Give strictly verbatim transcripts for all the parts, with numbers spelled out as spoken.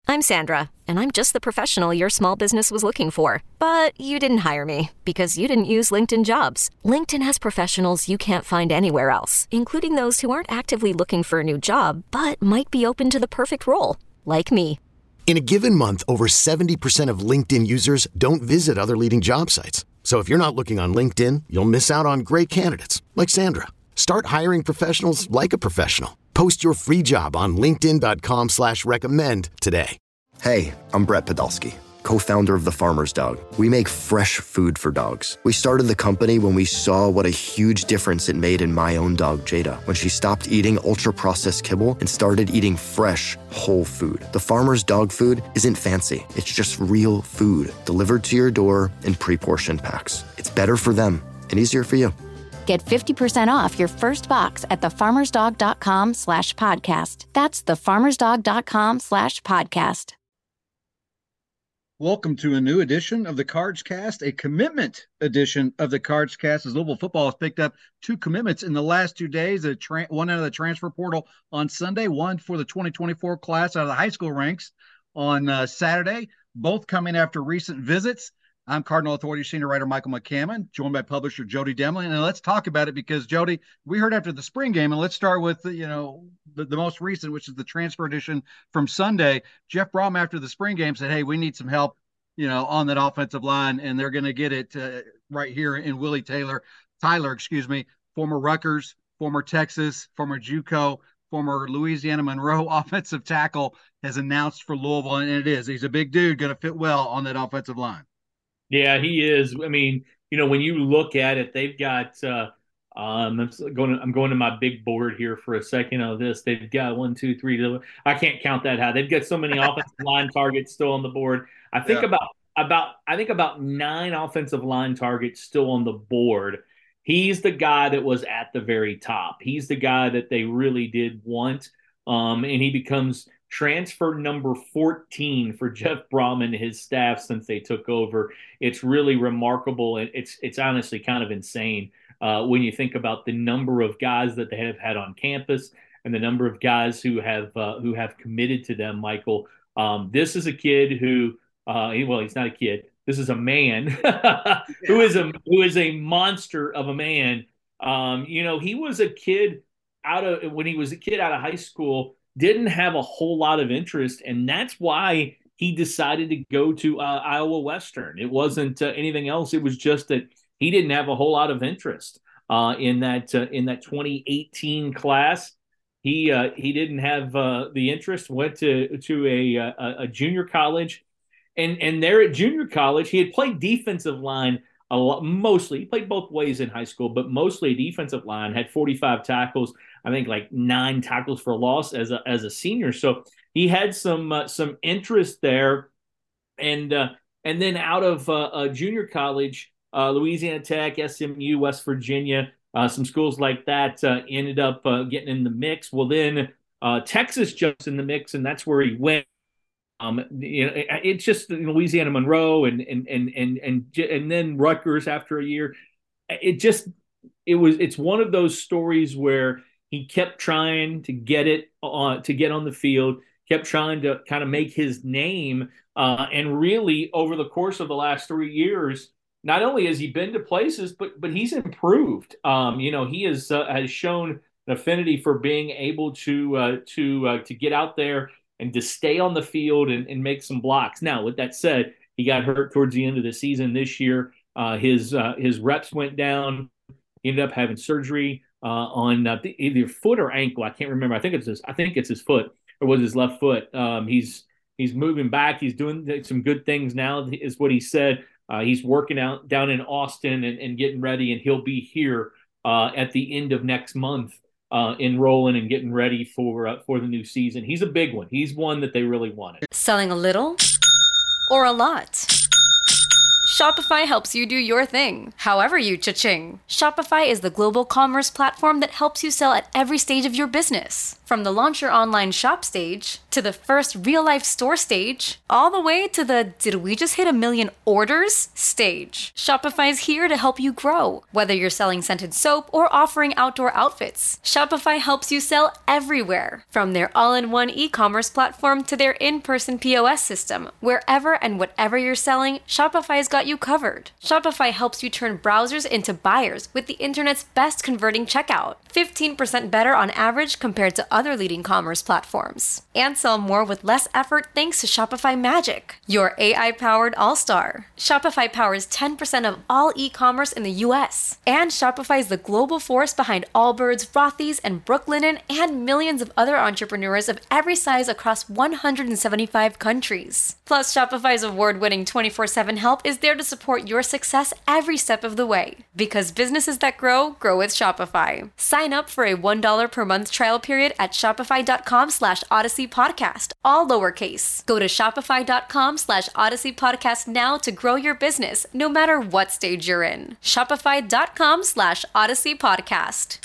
I'm Sandra, and I'm just the professional your small business was looking for. But you didn't hire me because you didn't use LinkedIn Jobs. LinkedIn has professionals you can't find anywhere else, including those who aren't actively looking for a new job, but might be open to the perfect role, like me. In a given month, over seventy percent of LinkedIn users don't visit other leading job sites. So if you're not looking on LinkedIn, you'll miss out on great candidates like Sandra. Start hiring professionals like a professional. Post your free job on linkedin dot com slash recommend today. Hey, I'm Brett Podolsky, co-founder of The Farmer's Dog. We make fresh food for dogs. We started the company when we saw what a huge difference it made in my own dog, Jada, when she stopped eating ultra-processed kibble and started eating fresh, whole food. The Farmer's Dog food isn't fancy. It's just real food delivered to your door in pre-portioned packs. It's better for them and easier for you. Get fifty percent off your first box at thefarmersdog.com slash podcast. That's thefarmersdog.com slash podcast. Welcome to a new edition of the Cards Cast, a commitment edition of the Cards Cast, as Louisville football has picked up two commitments in the last two days, a tra- one out of the transfer portal on Sunday, one for the twenty twenty-four class out of the high school ranks on uh, Saturday, both coming after recent visits. I'm Cardinal Authority senior writer Michael McCammon, joined by publisher Jody Demling. And let's talk about it because, Jody, we heard after the spring game, and let's start with, you know, the, the most recent, which is the transfer edition from Sunday. Jeff Brom, after the spring game, said, hey, we need some help, you know, on that offensive line, and they're going to get it uh, right here in Willie Taylor, Tyler, excuse me, former Rutgers, former Texas, former JUCO, former Louisiana Monroe offensive tackle, has announced for Louisville, and it is. He's a big dude, going to fit well on that offensive line. Yeah, he is. I mean, you know, when you look at it, they've got uh, um, I'm going. To, I'm going to my big board here for a second of this. They've got one, two, three. I can't count that high. They've got so many offensive line targets still on the board. I think yeah. about about I think about nine offensive line targets still on the board. He's the guy that was at the very top. He's the guy that they really did want, um, and he becomes transfer number fourteen for Jeff Brom and his staff since they took over. It's really remarkable, and it's it's honestly kind of insane uh, when you think about the number of guys that they have had on campus and the number of guys who have uh, who have committed to them. Michael, um, this is a kid who, uh, well, he's not a kid. This is a man who is a who is a monster of a man. Um, you know, he was a kid out of when he was a kid out of high school. Didn't have a whole lot of interest, and that's why he decided to go to uh, Iowa Western. It wasn't uh, anything else. It was just that he didn't have a whole lot of interest uh, in that uh, in that twenty eighteen class. He uh, he didn't have uh, the interest. Went to to a, a a junior college, and and there at junior college, he had played defensive line a lot. Mostly, he played both ways in high school, but mostly defensive line. Had forty-five tackles. I think like nine tackles for loss as a as a senior. So he had some uh, some interest there, and uh, and then out of uh, uh, junior college, uh, Louisiana Tech, S M U, West Virginia, uh, some schools like that uh, ended up uh, getting in the mix. Well, then uh, Texas jumps in the mix, and that's where he went. Um, you know, it, it's just Louisiana Monroe and and and and and and then Rutgers after a year. It just it was it's one of those stories where he kept trying to get it on to get on the field, kept trying to kind of make his name. Uh, and really over the course of the last three years, not only has he been to places, but, but he's improved. Um, you know, he has, uh, has shown an affinity for being able to, uh, to, uh, to get out there and to stay on the field and, and make some blocks. Now, with that said, he got hurt towards the end of the season this year. Uh, his, uh, his reps went down. He ended up having surgery Uh, on uh, either foot or ankle. I can't remember. I think it's his. I think it's his foot, or was his left foot. Um, he's he's moving back. He's doing some good things now, is what he said. Uh, he's working out down in Austin and, and getting ready, and he'll be here uh, at the end of next month, uh, enrolling and getting ready for uh, for the new season. He's a big one. He's one that they really wanted. Selling a little or a lot? Shopify helps you do your thing, however you cha-ching. Shopify is the global commerce platform that helps you sell at every stage of your business. From the launch your online shop stage, to the first real-life store stage, all the way to the did we just hit a million orders stage. Shopify's here to help you grow. Whether you're selling scented soap or offering outdoor outfits, Shopify helps you sell everywhere. From their all-in-one e-commerce platform to their in-person P O S system, wherever and whatever you're selling, Shopify's got you covered. Shopify helps you turn browsers into buyers with the internet's best converting checkout, fifteen percent better on average compared to other leading commerce platforms. And sell more with less effort thanks to Shopify Magic, your A I-powered all-star. Shopify powers ten percent of all e-commerce in the U S. And Shopify is the global force behind Allbirds, Rothy's, and Brooklinen, and millions of other entrepreneurs of every size across one hundred seventy-five countries. Plus, Shopify's award-winning twenty-four seven help is there to support your success every step of the way. Because businesses that grow, grow with Shopify. Sign up for a one dollar per month trial period at shopify.com slash Odyssey Podcast, all lowercase. Go to shopify.com slash Odyssey Podcast now to grow your business, no matter what stage you're in. Shopify.com slash Odyssey Podcast.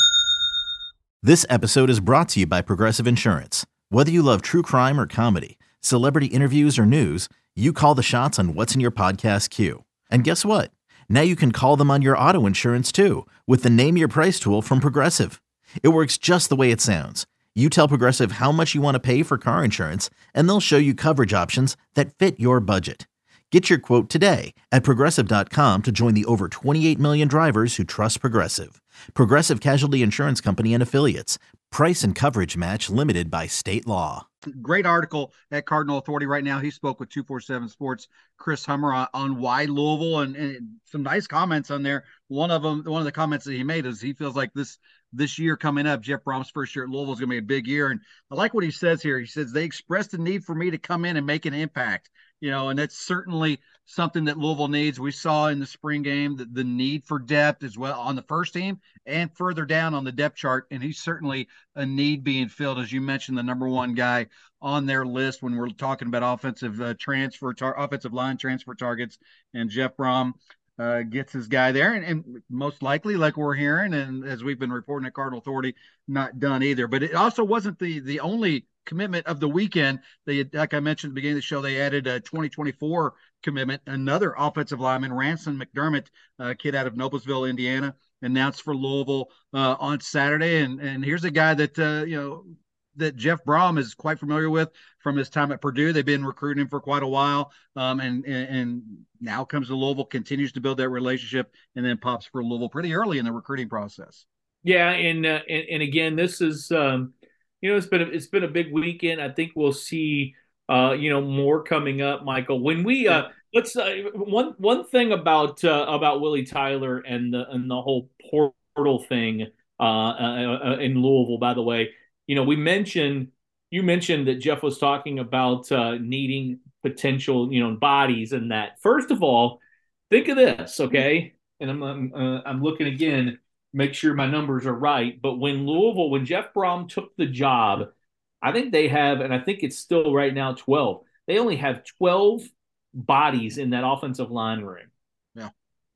This episode is brought to you by Progressive Insurance. Whether you love true crime or comedy, celebrity interviews or news, you call the shots on what's in your podcast queue. And guess what? Now you can call them on your auto insurance too with the Name Your Price tool from Progressive. It works just the way it sounds. You tell Progressive how much you want to pay for car insurance, and they'll show you coverage options that fit your budget. Get your quote today at progressive dot com to join the over twenty-eight million drivers who trust Progressive. Progressive Casualty Insurance Company and Affiliates. Price and coverage match limited by state law. Great article at Cardinal Authority right now. He spoke with two forty-seven Sports, Chris Hummer, on, on why Louisville, and, and some nice comments on there. One of them, one of the comments that he made is he feels like this this year coming up, Jeff Brom's first year at Louisville is going to be a big year. And I like what he says here. He says they expressed the need for me to come in and make an impact. You know, and that's certainly something that Louisville needs. We saw in the spring game the, the need for depth as well on the first team and further down on the depth chart. And he's certainly a need being filled, as you mentioned, the number one guy on their list when we're talking about offensive uh, transfer, tar- offensive line transfer targets. And Jeff Brom uh, gets his guy there. And, and most likely, like we're hearing, and as we've been reporting at Cardinal Authority, not done either. But it also wasn't the the only commitment of the weekend. They, like I mentioned at the beginning of the show, they added a twenty twenty-four commitment, another offensive lineman, Ransom McDermott, a kid out of Noblesville, Indiana, announced for Louisville uh, on Saturday. And and here's a guy that uh, you know that Jeff Brom is quite familiar with from his time at Purdue. They've been recruiting him for quite a while, um, and, and and now comes to Louisville, continues to build that relationship, and then pops for Louisville pretty early in the recruiting process. Yeah, and uh, and, and again, this is. Um... You know, it's been a, it's been a big weekend. I think we'll see, uh, you know, more coming up, Michael. When we uh, let's uh, one one thing about uh, about Willie Tyler and the and the whole portal thing uh, uh, in Louisville. By the way, you know, we mentioned you mentioned that Jeff was talking about uh, needing potential, you know, bodies and that. First of all, think of this, okay? And I'm I'm, uh, I'm looking again. Make sure my numbers are right. But when Louisville, when Jeff Brom took the job, I think they have, and I think it's still right now twelve. They only have twelve bodies in that offensive line room. Yeah.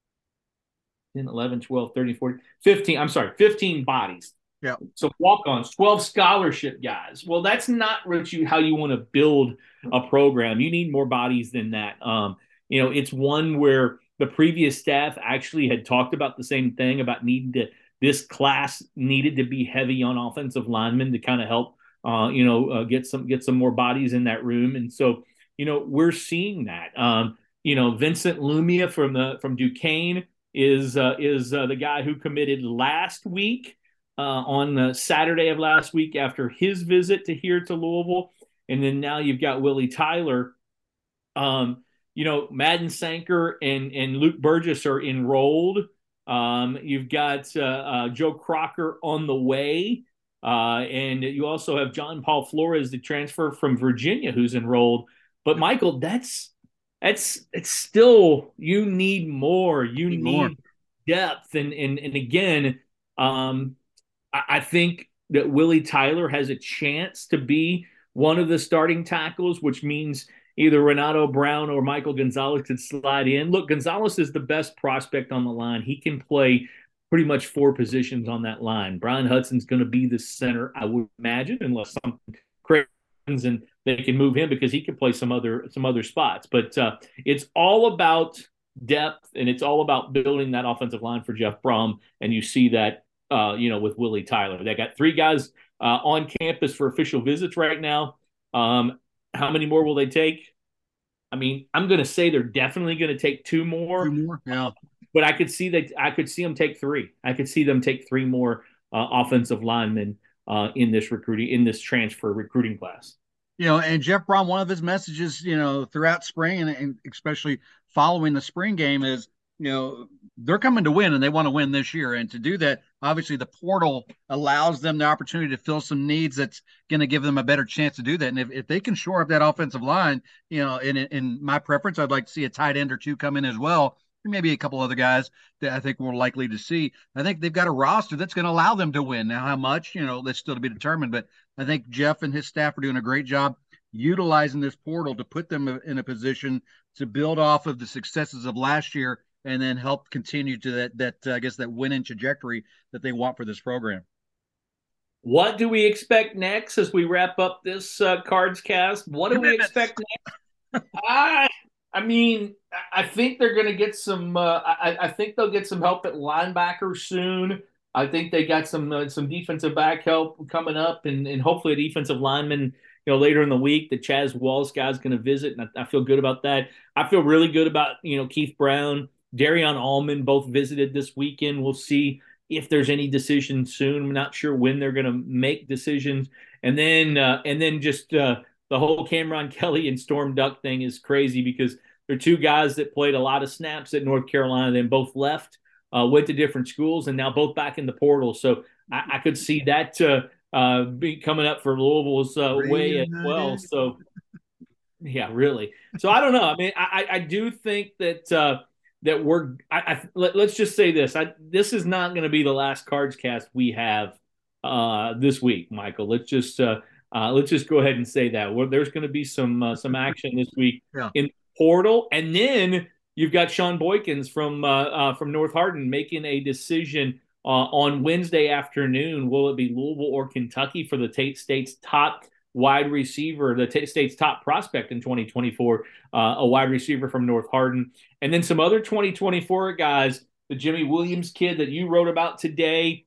ten, eleven, twelve, thirteen, fourteen, fifteen. I'm sorry, fifteen bodies. Yeah. So walk-ons, twelve scholarship guys. Well, that's not what you, how you want to build a program. You need more bodies than that. Um, you know, it's one where the previous staff actually had talked about the same thing about needing to, this class needed to be heavy on offensive linemen to kind of help, uh, you know, uh, get some, get some more bodies in that room. And so, you know, we're seeing that, um, you know, Vincent Lumia from the, from Duquesne is, uh, is uh, the guy who committed last week uh, on the Saturday of last week after his visit to here to Louisville. And then now you've got Willie Tyler, um, you know, Madden Sanker and, and Luke Burgess are enrolled. Um, you've got uh, uh, Joe Crocker on the way. Uh, and you also have John Paul Flores, the transfer from Virginia, who's enrolled. But, Michael, that's that's it's still, you need more. You need, need more. depth. And, and, and again, um, I, I think that Willie Tyler has a chance to be one of the starting tackles, which means either Renato Brown or Michael Gonzalez could slide in. Look, Gonzalez is the best prospect on the line. He can play pretty much four positions on that line. Brian Hudson's going to be the center, I would imagine, unless something crazy happens and they can move him because he can play some other some other spots. But uh, it's all about depth, and it's all about building that offensive line for Jeff Brohm, and you see that uh, you know, with Willie Tyler. They got three guys uh, on campus for official visits right now. Um, how many more will they take? I mean, I'm going to say they're definitely going to take two more. Two more, yeah. But I could see that I could see them take three. I could see them take three more uh, offensive linemen uh, in this recruiting in this transfer recruiting class. You know, and Jeff Brohm, one of his messages, you know, throughout spring and, and especially following the spring game is, you know, they're coming to win and they want to win this year. And to do that, obviously the portal allows them the opportunity to fill some needs that's going to give them a better chance to do that. And if, if they can shore up that offensive line, you know, in, in my preference, I'd like to see a tight end or two come in as well. Maybe a couple other guys that I think we're likely to see. I think they've got a roster that's going to allow them to win. Now, how much, you know, that's still to be determined. But I think Jeff and his staff are doing a great job utilizing this portal to put them in a position to build off of the successes of last year and then help continue to that, that uh, I guess, that winning trajectory that they want for this program. What do we expect next as we wrap up this uh, Cards Cast? What do we expect next? I, I mean, I think they're going to get some uh, – I, I think they'll get some help at linebacker soon. I think they got some uh, some defensive back help coming up, and, and hopefully a defensive lineman, you know, later in the week. The Chaz Walls guy's going to visit, and I, I feel good about that. I feel really good about, you know, Keith Brown, Darion Allman both visited this weekend. We'll see if there's any decision soon. I'm not sure when they're going to make decisions. And then uh, and then just uh, the whole Cameron Kelly and Storm Duck thing is crazy because they're two guys that played a lot of snaps at North Carolina, then both left, uh, went to different schools, and now both back in the portal. So I, I could see that uh, uh, be coming up for Louisville's uh, way as well. So, yeah, really. So I don't know. I mean, I, I do think that uh, – that we're I, I let, let's just say this. I, this is not going to be the last Cards Cast we have uh, this week, Michael. Let's just uh, uh, let's just go ahead and say that. Well, there's going to be some uh, some action this week yeah. in portal, and then you've got Sean Boykins from uh, uh, from North Hardin making a decision uh, on Wednesday afternoon. Will it be Louisville or Kentucky for the Tate State's top wide receiver, the Tate State's top prospect in twenty twenty-four, uh, a wide receiver from North Hardin. And then some other twenty twenty-four guys, the Jimmy Williams kid that you wrote about today.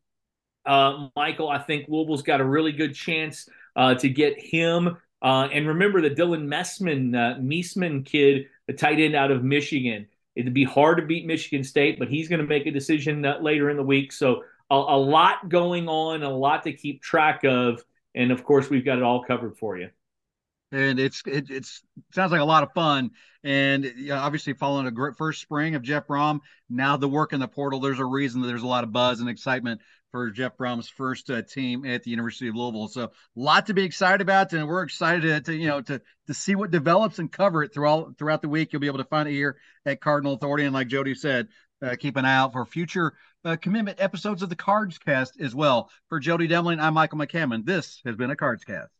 Uh, Michael, I think Louisville's got a really good chance uh, to get him. Uh, and remember the Dylan Messman, uh, Meesman kid, the tight end out of Michigan. It'd be hard to beat Michigan State, but he's going to make a decision uh, later in the week. So a, a lot going on, a lot to keep track of. And, of course, we've got it all covered for you. And it's it it's sounds like a lot of fun. And you know, obviously following a great first spring of Jeff Brohm, now the work in the portal, there's a reason that there's a lot of buzz and excitement for Jeff Brom's first uh, team at the University of Louisville. So a lot to be excited about, and we're excited to, to you know to to see what develops and cover it throughout throughout the week. You'll be able to find it here at Cardinal Authority. And like Jody said, uh, keep an eye out for future uh, commitment episodes of the Cards Cast as well. For Jody Demling, I'm Michael McCammon. This has been a Cards Cast.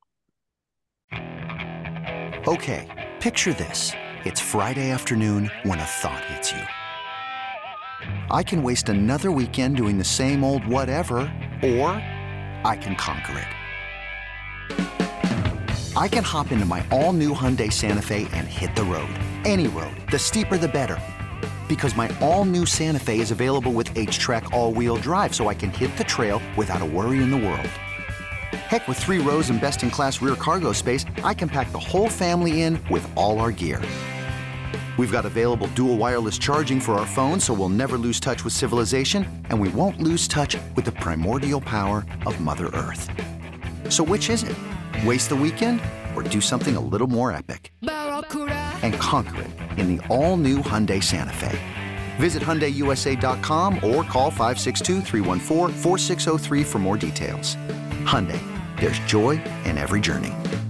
Okay, picture this. It's Friday afternoon when a thought hits you. I can waste another weekend doing the same old whatever, or I can conquer it. I can hop into my all-new Hyundai Santa Fe and hit the road. Any road. The steeper, the better. Because my all-new Santa Fe is available with H-Track all-wheel drive, so I can hit the trail without a worry in the world. Heck, with three rows and best-in-class rear cargo space, I can pack the whole family in with all our gear. We've got available dual wireless charging for our phones, so we'll never lose touch with civilization, and we won't lose touch with the primordial power of Mother Earth. So which is it? Waste the weekend or do something a little more epic? And conquer it in the all-new Hyundai Santa Fe. Visit Hyundai U S A dot com or call five six two, three one four, four six zero three for more details. Hyundai, there's joy in every journey.